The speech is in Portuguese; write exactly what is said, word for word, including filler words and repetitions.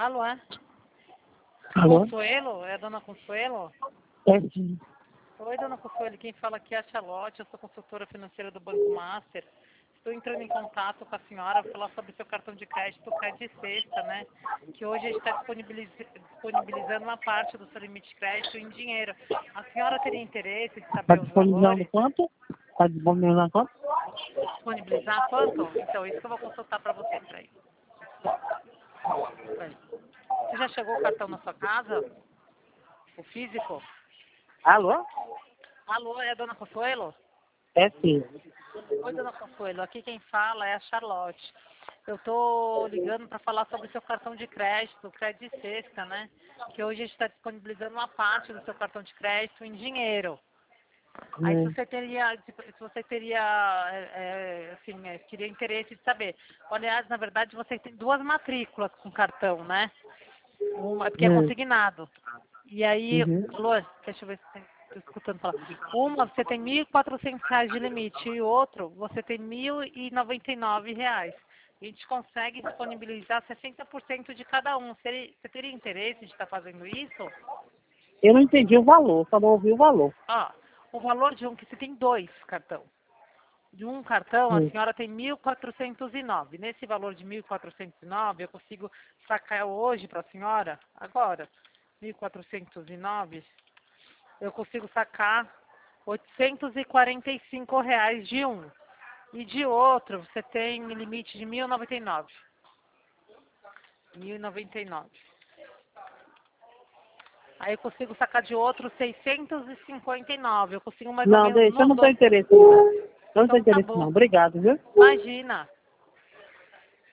Alô, é? Alô? Consuelo? É a dona Consuelo? É sim. Oi, dona Consuelo. Quem fala aqui é a Charlotte. Eu sou consultora financeira do Banco Master. Estou entrando em contato com a senhora para falar sobre seu cartão de crédito Cred Sexta, né? Que hoje a gente está disponibiliz... disponibilizando uma parte do seu limite de crédito em dinheiro. A senhora teria interesse de Tá saber os disponibilizando valores? quanto? Tá disponibilizando quanto? Disponibilizar quanto? Então, isso que eu vou consultar para você. Peraí. Peraí. Você já chegou o cartão na sua casa? O físico? Alô? Alô, é a dona Consuelo? É sim. Oi, dona Consuelo. Aqui quem fala é a Charlotte. Eu tô ligando para falar sobre seu cartão de crédito, Cred Sexta, né? Que hoje a gente está disponibilizando uma parte do seu cartão de crédito em dinheiro. Aí se Hum. você teria, se você teria, é, é, assim, é, teria interesse de saber. Aliás, na verdade, você tem duas matrículas com cartão, né? Uma, porque é Hum. consignado. E aí, Uhum. alô, deixa eu ver se estou escutando falar. Uma, você tem mil e quatrocentos reais de limite e outro, você tem mil e noventa e nove reais. A gente consegue disponibilizar sessenta por cento de cada um. Você, você teria interesse de estar fazendo isso? Eu não entendi o valor, só não ouvi o valor. Ó, o valor de um, que você tem dois cartão. De um cartão, a Hum. senhora tem mil quatrocentos e nove. Nesse valor de mil quatrocentos e nove, eu consigo sacar hoje para a senhora, agora, mil quatrocentos e nove, eu consigo sacar oitocentos e quarenta e cinco reais de um. E de outro, você tem limite de mil e noventa e nove. mil e noventa e nove. Aí eu consigo sacar de outro seiscentos e cinquenta e nove. Eu consigo mais ou Não, menos deixa, eu nos não tenho dois. interesse não. Eu não tenho Então tá interesse não. bom. Obrigado, viu? Imagina.